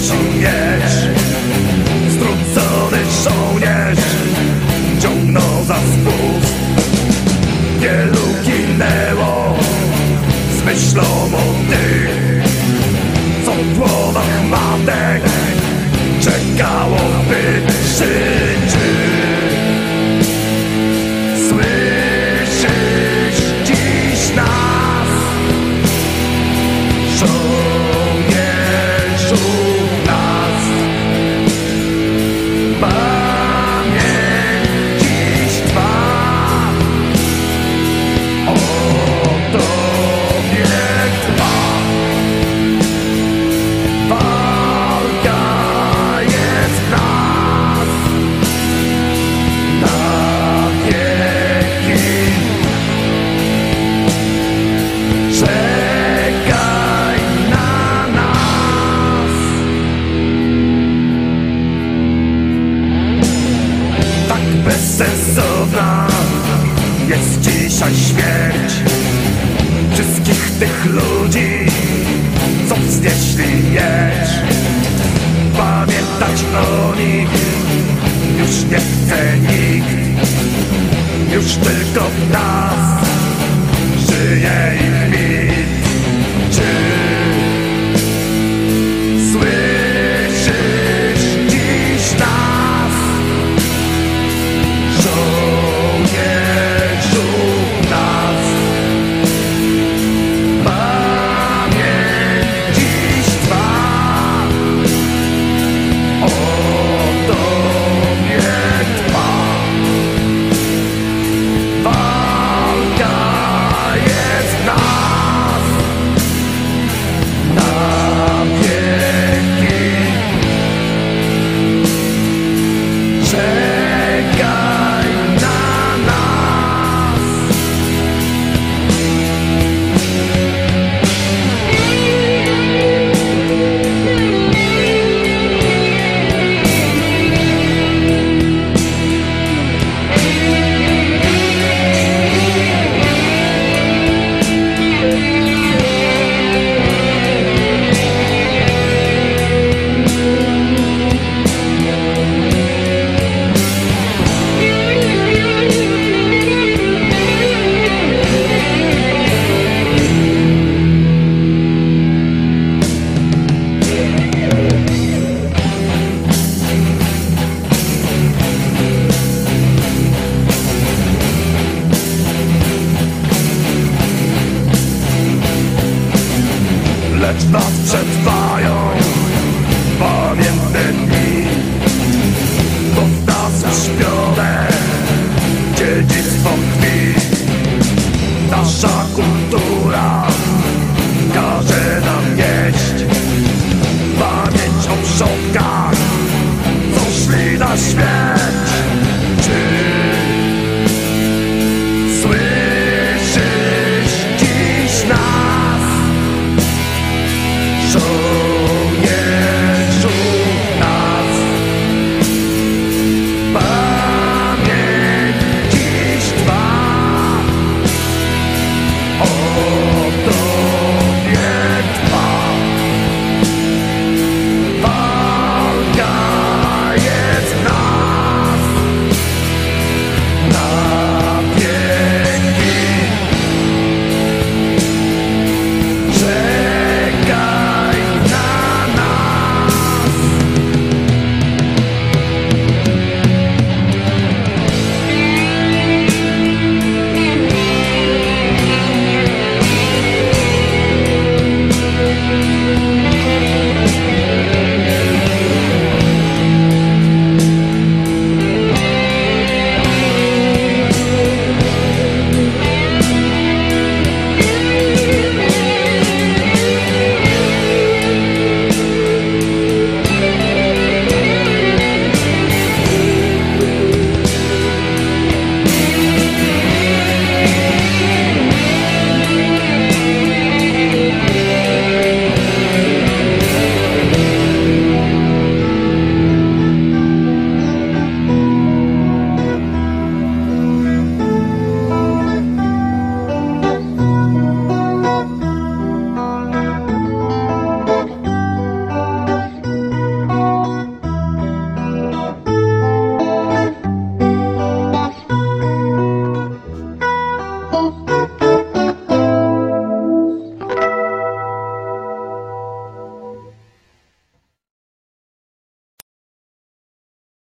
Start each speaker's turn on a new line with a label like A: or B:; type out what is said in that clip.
A: nosił miecz. Strudzony żołnierz ciągnął za spust. Wielu ginęło z myślą o tych, co w głowach matek czekało, by żyć. Słyszysz dziś nas, żołnierzu nas. Pamięć dziś trwa, o Tobie trwa. Walka jest w nas na wieki. Czekaj na nas. Tak bezsensowna jest dzisiaj śmierć wszystkich tych ludzi, co wznieśli miecz. Pamiętać o nich już nie chce nikt. Już tylko w nas żyje ich mit.